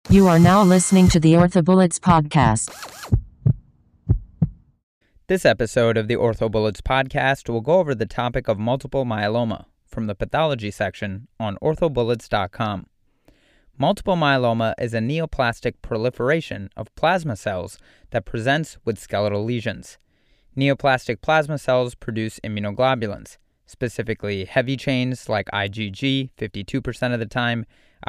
You are now listening to the OrthoBullets podcast. This episode of the OrthoBullets podcast will go over the topic of multiple myeloma from the pathology section on orthobullets.com. Multiple myeloma is a neoplastic proliferation of plasma cells that presents with skeletal lesions. Neoplastic plasma cells produce immunoglobulins, specifically heavy chains like IgG 52% of the time,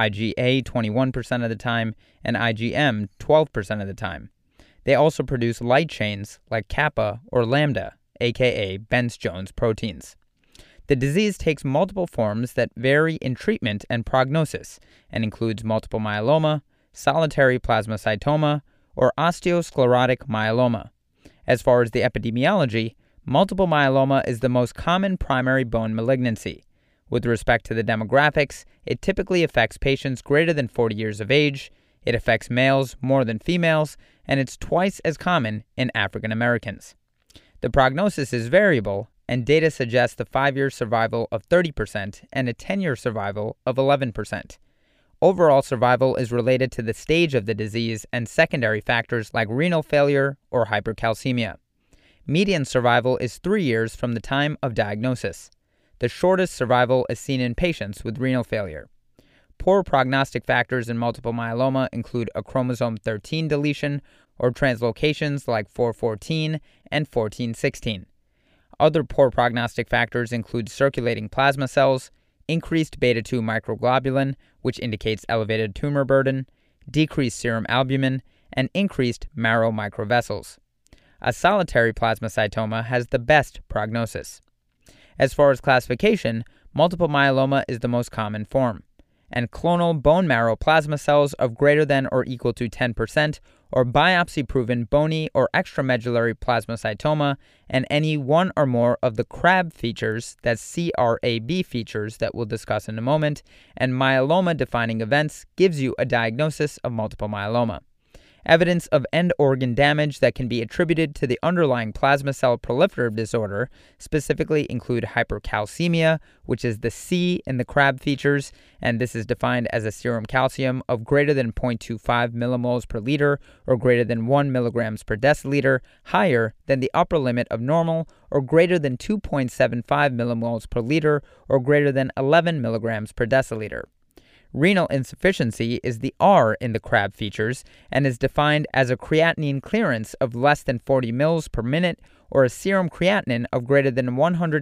IgA 21% of the time, and IgM 12% of the time. They also produce light chains like kappa or lambda, aka Bence-Jones proteins. The disease takes multiple forms that vary in treatment and prognosis and includes multiple myeloma, solitary plasmacytoma, or osteosclerotic myeloma. As far as the epidemiology, multiple myeloma is the most common primary bone malignancy. With respect to the demographics, it typically affects patients greater than 40 years of age, it affects males more than females, and it's twice as common in African Americans. The prognosis is variable, and data suggests the 5-year survival of 30% and a 10-year survival of 11%. Overall survival is related to the stage of the disease and secondary factors like renal failure or hypercalcemia. Median survival is 3 years from the time of diagnosis. The shortest survival is seen in patients with renal failure. Poor prognostic factors in multiple myeloma include a chromosome 13 deletion or translocations like 414 and 1416. Other poor prognostic factors include circulating plasma cells, increased beta-2 microglobulin, which indicates elevated tumor burden, decreased serum albumin, and increased marrow microvessels. A solitary plasmacytoma has the best prognosis. As far as classification, multiple myeloma is the most common form, and clonal bone marrow plasma cells of greater than or equal to 10% or biopsy-proven bony or extramedullary plasmacytoma and any one or more of the CRAB features, that's CRAB features that we'll discuss in a moment, and myeloma-defining events gives you a diagnosis of multiple myeloma. Evidence of end organ damage that can be attributed to the underlying plasma cell proliferative disorder specifically include hypercalcemia, which is the C in the CRAB features, and this is defined as a serum calcium of greater than 0.25 millimoles per liter or greater than 1 milligrams per deciliter, higher than the upper limit of normal, or greater than 2.75 millimoles per liter or greater than 11 milligrams per deciliter. Renal insufficiency is the R in the CRAB features and is defined as a creatinine clearance of less than 40 mils per minute or a serum creatinine of greater than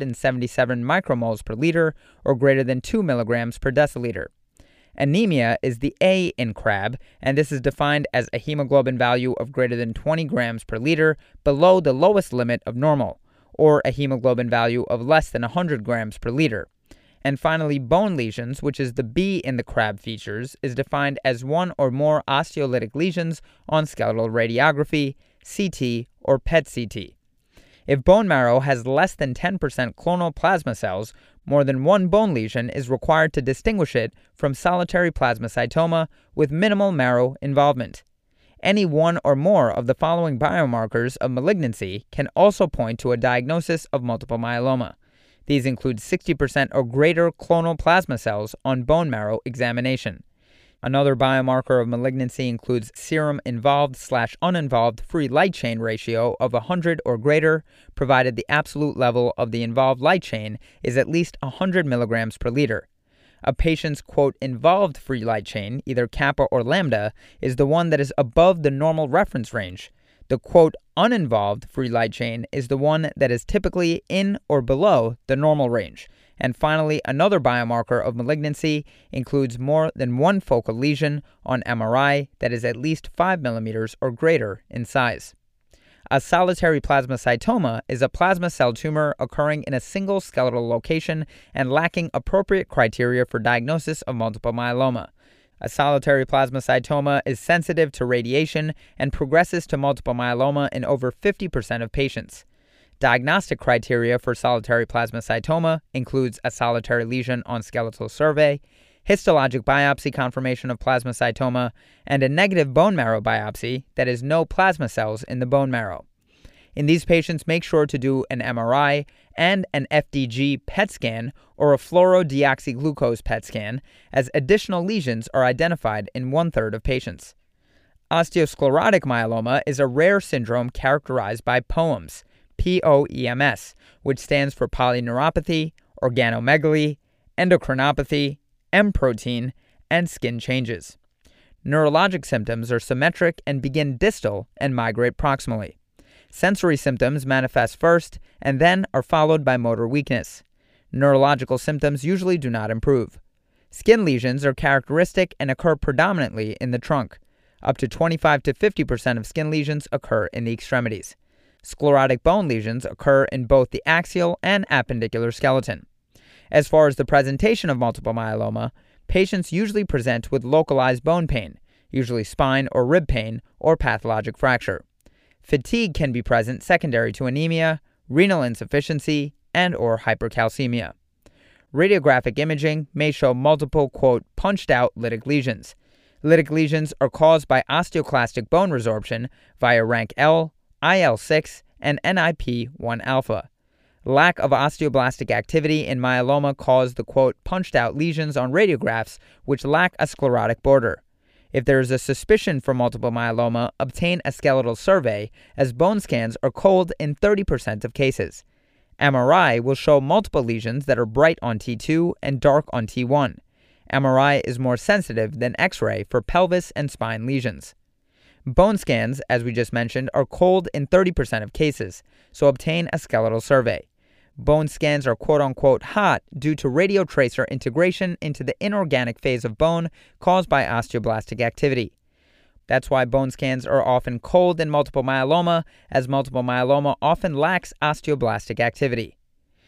177 micromoles per liter or greater than 2 milligrams per deciliter. Anemia is the A in CRAB, and this is defined as a hemoglobin value of greater than 20 grams per liter below the lowest limit of normal, or a hemoglobin value of less than 100 grams per liter. And finally, bone lesions, which is the B in the CRAB features, is defined as one or more osteolytic lesions on skeletal radiography, CT, or PET-CT. If bone marrow has less than 10% clonal plasma cells, more than one bone lesion is required to distinguish it from solitary plasmacytoma with minimal marrow involvement. Any one or more of the following biomarkers of malignancy can also point to a diagnosis of multiple myeloma. These include 60% or greater clonal plasma cells on bone marrow examination. Another biomarker of malignancy includes serum involved/uninvolved free light chain ratio of 100 or greater, provided the absolute level of the involved light chain is at least 100 milligrams per liter. A patient's, quote, involved free light chain, either kappa or lambda, is the one that is above the normal reference range. The, quote, uninvolved free light chain is the one that is typically in or below the normal range. And finally, another biomarker of malignancy includes more than one focal lesion on MRI that is at least 5 millimeters or greater in size. A solitary plasmacytoma is a plasma cell tumor occurring in a single skeletal location and lacking appropriate criteria for diagnosis of multiple myeloma. A solitary plasmacytoma is sensitive to radiation and progresses to multiple myeloma in over 50% of patients. Diagnostic criteria for solitary plasmacytoma includes a solitary lesion on skeletal survey, histologic biopsy confirmation of plasmacytoma, and a negative bone marrow biopsy that is no plasma cells in the bone marrow. In these patients, make sure to do an MRI and an FDG PET scan or a fluorodeoxyglucose PET scan, as additional lesions are identified in 1/3 of patients. Osteosclerotic myeloma is a rare syndrome characterized by POEMS, POEMS, which stands for polyneuropathy, organomegaly, endocrinopathy, M protein, and skin changes. Neurologic symptoms are symmetric and begin distal and migrate proximally. Sensory symptoms manifest first and then are followed by motor weakness. Neurological symptoms usually do not improve. Skin lesions are characteristic and occur predominantly in the trunk. Up to 25 to 50% of skin lesions occur in the extremities. Sclerotic bone lesions occur in both the axial and appendicular skeleton. As far as the presentation of multiple myeloma, patients usually present with localized bone pain, usually spine or rib pain or pathologic fracture. Fatigue can be present secondary to anemia, renal insufficiency, and/or hypercalcemia. Radiographic imaging may show multiple, quote, punched-out lytic lesions. Lytic lesions are caused by osteoclastic bone resorption via rank L, IL-6, and NIP1-alpha. Lack of osteoblastic activity in myeloma cause the, quote, punched-out lesions on radiographs which lack a sclerotic border. If there is a suspicion for multiple myeloma, obtain a skeletal survey, as bone scans are cold in 30% of cases. MRI will show multiple lesions that are bright on T2 and dark on T1. MRI is more sensitive than X-ray for pelvis and spine lesions. Bone scans, as we just mentioned, are cold in 30% of cases, so obtain a skeletal survey. Bone scans are quote-unquote hot due to radiotracer integration into the inorganic phase of bone caused by osteoblastic activity. That's why bone scans are often cold in multiple myeloma, as multiple myeloma often lacks osteoblastic activity.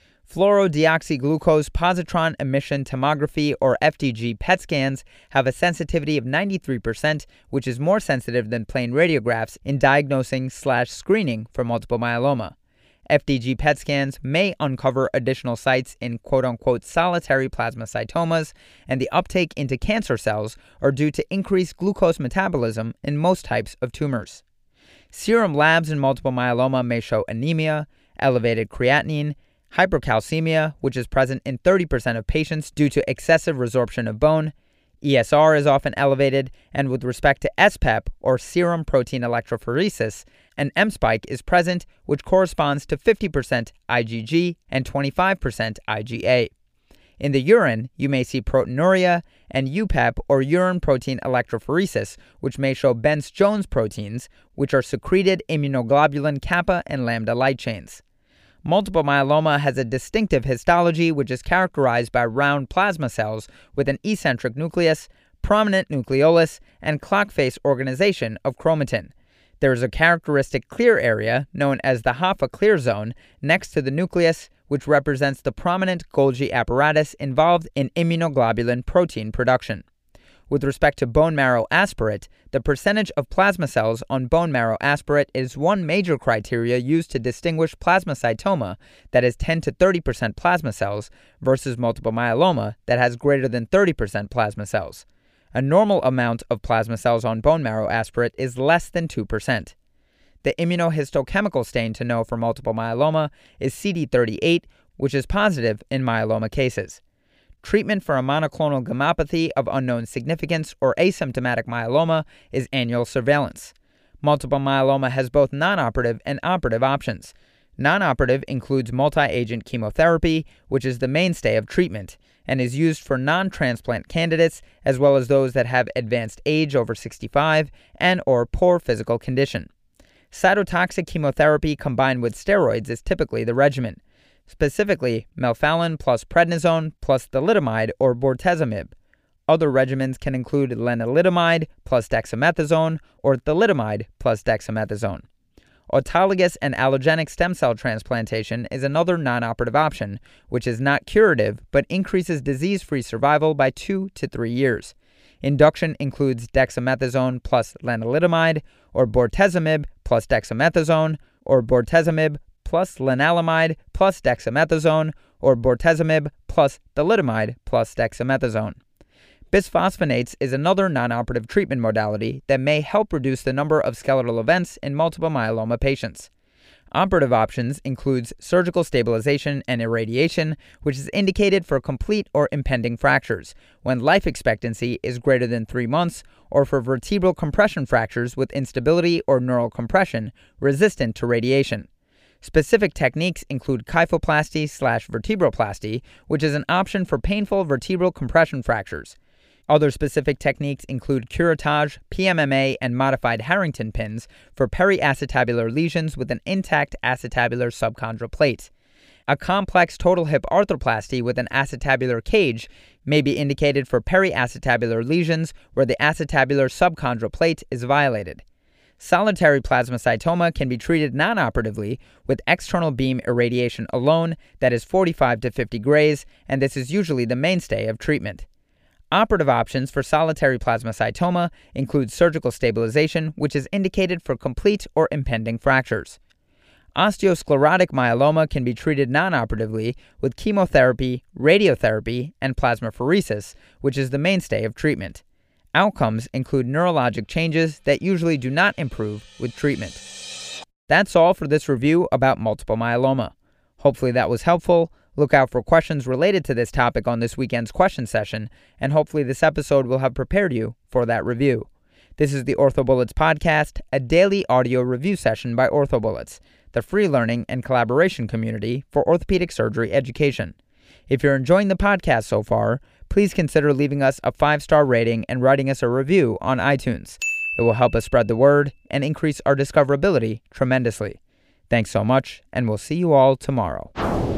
Fluorodeoxyglucose positron emission tomography or FDG PET scans have a sensitivity of 93%, which is more sensitive than plain radiographs in diagnosing/screening for multiple myeloma. FDG PET scans may uncover additional sites in quote-unquote solitary plasmacytomas, and the uptake into cancer cells are due to increased glucose metabolism in most types of tumors. Serum labs in multiple myeloma may show anemia, elevated creatinine, hypercalcemia, which is present in 30% of patients due to excessive resorption of bone. ESR is often elevated, and with respect to SPEP, or serum protein electrophoresis, an M spike is present, which corresponds to 50% IgG and 25% IgA. In the urine, you may see proteinuria and UPEP, or urine protein electrophoresis, which may show Bence-Jones proteins, which are secreted immunoglobulin kappa and lambda light chains. Multiple myeloma has a distinctive histology which is characterized by round plasma cells with an eccentric nucleus, prominent nucleolus, and clock face organization of chromatin. There is a characteristic clear area, known as the Hoffa clear zone, next to the nucleus, which represents the prominent Golgi apparatus involved in immunoglobulin protein production. With respect to bone marrow aspirate, the percentage of plasma cells on bone marrow aspirate is one major criteria used to distinguish plasmacytoma, that is 10 to 30% plasma cells, versus multiple myeloma, that has greater than 30% plasma cells. A normal amount of plasma cells on bone marrow aspirate is less than 2%. The immunohistochemical stain to know for multiple myeloma is CD38, which is positive in myeloma cases. Treatment for a monoclonal gammopathy of unknown significance or asymptomatic myeloma is annual surveillance. Multiple myeloma has both non-operative and operative options. Non-operative includes multi-agent chemotherapy, which is the mainstay of treatment, and is used for non-transplant candidates as well as those that have advanced age over 65 and/or poor physical condition. Cytotoxic chemotherapy combined with steroids is typically the regimen. Specifically, melphalan plus prednisone plus thalidomide or bortezomib. Other regimens can include lenalidomide plus dexamethasone or thalidomide plus dexamethasone. Autologous and allogenic stem cell transplantation is another non-operative option, which is not curative but increases disease-free survival by 2 to 3 years. Induction includes dexamethasone plus lenalidomide or bortezomib plus dexamethasone or bortezomib plus lenalidomide plus dexamethasone or bortezomib plus thalidomide plus dexamethasone. Bisphosphonates is another non-operative treatment modality that may help reduce the number of skeletal events in multiple myeloma patients. Operative options includes surgical stabilization and irradiation, which is indicated for complete or impending fractures, when life expectancy is greater than 3 months, or for vertebral compression fractures with instability or neural compression resistant to radiation. Specific techniques include kyphoplasty/vertebroplasty, which is an option for painful vertebral compression fractures. Other specific techniques include curettage, PMMA, and modified Harrington pins for periacetabular lesions with an intact acetabular subchondral plate. A complex total hip arthroplasty with an acetabular cage may be indicated for periacetabular lesions where the acetabular subchondral plate is violated. Solitary plasmacytoma can be treated non-operatively with external beam irradiation alone that is 45 to 50 grays, and this is usually the mainstay of treatment. Operative options for solitary plasmacytoma include surgical stabilization, which is indicated for complete or impending fractures. Osteosclerotic myeloma can be treated non-operatively with chemotherapy, radiotherapy, and plasmapheresis, which is the mainstay of treatment. Outcomes include neurologic changes that usually do not improve with treatment. That's all for this review about multiple myeloma. Hopefully that was helpful. Look out for questions related to this topic on this weekend's question session, and hopefully this episode will have prepared you for that review. This is the OrthoBullets podcast, a daily audio review session by OrthoBullets, the free learning and collaboration community for orthopedic surgery education. If you're enjoying the podcast so far, please consider leaving us a 5-star rating and writing us a review on iTunes. It will help us spread the word and increase our discoverability tremendously. Thanks so much, and we'll see you all tomorrow.